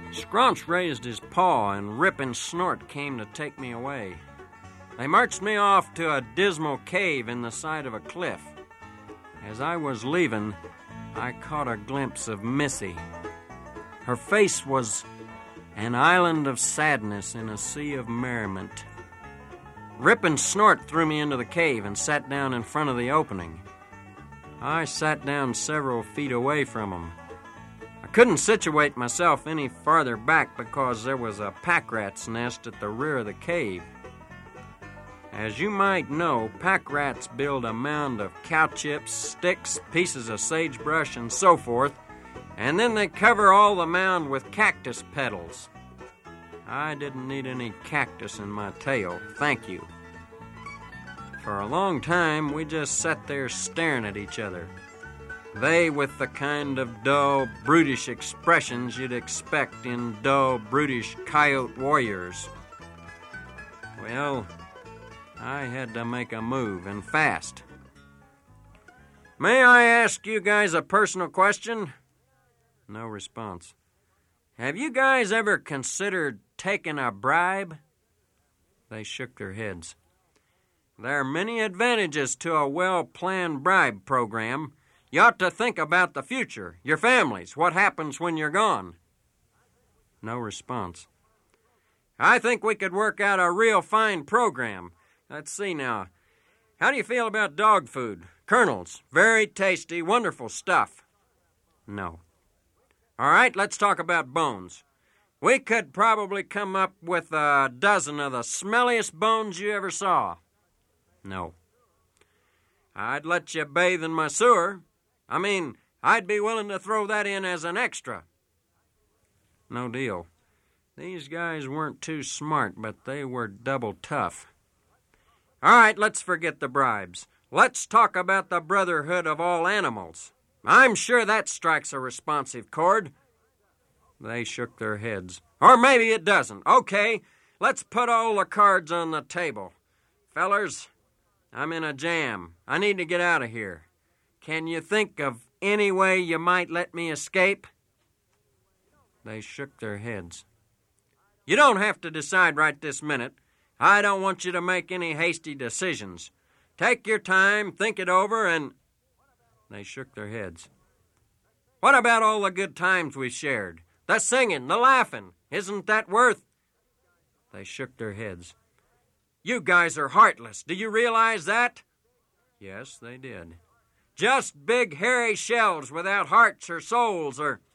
Scrunch raised his paw, and Rip and Snort came to take me away. They marched me off to a dismal cave in the side of a cliff. As I was leaving, I caught a glimpse of Missy. Her face was an island of sadness in a sea of merriment. Rip and Snort threw me into the cave and sat down in front of the opening. I sat down several feet away from them. I couldn't situate myself any farther back because there was a pack rat's nest at the rear of the cave. As you might know, pack rats build a mound of cow chips, sticks, pieces of sagebrush, and so forth, and then they cover all the mound with cactus petals. I didn't need any cactus in my tail, thank you. For a long time, we just sat there staring at each other. They with the kind of dull, brutish expressions you'd expect in dull, brutish coyote warriors. Well, I had to make a move, and fast. May I ask you guys a personal question? No response. Have you guys ever considered taking a bribe? They shook their heads. There are many advantages to a well-planned bribe program. You ought to think about the future, your families, what happens when you're gone. No response. I think we could work out a real fine program. Let's see now. How do you feel about dog food? Colonel's. Very tasty, wonderful stuff. No. All right, let's talk about bones. We could probably come up with a dozen of the smelliest bones you ever saw. No. I'd let you bathe in my sewer. I'd be willing to throw that in as an extra. No deal. These guys weren't too smart, but they were double tough. All right, let's forget the bribes. Let's talk about the brotherhood of all animals. I'm sure that strikes a responsive chord. They shook their heads. Or maybe it doesn't. Okay, let's put all the cards on the table. Fellers, I'm in a jam. I need to get out of here. Can you think of any way you might let me escape? They shook their heads. You don't have to decide right this minute. I don't want you to make any hasty decisions. Take your time, think it over, and... They shook their heads. What about all the good times we shared? The singing, the laughing. Isn't that worth... They shook their heads. You guys are heartless. Do you realize that? Yes, they did. Just big hairy shells without hearts or souls or